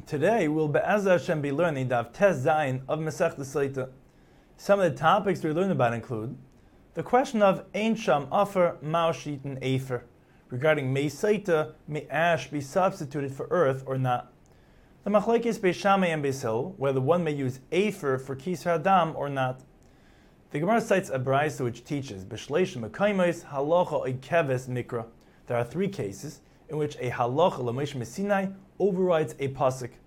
Today we'll Be'ezah Hashem be learning Daf Tes Zayin of Masechta Sotah. Some of the topics we learn about include the question of Ein Sham Afer Mao Shitin Afer, regarding may Sotah, may ash be substituted for earth or not. The Machlokes Beis Shammai and Beis Hillel, whether one may use Afer for Kisar Adam or not. The Gemara cites a brayso which teaches B'shleish Mekayimos Halacha Keves Mikra. There are three cases in which a halacha l'Moshe Sinai overrides a pasuk.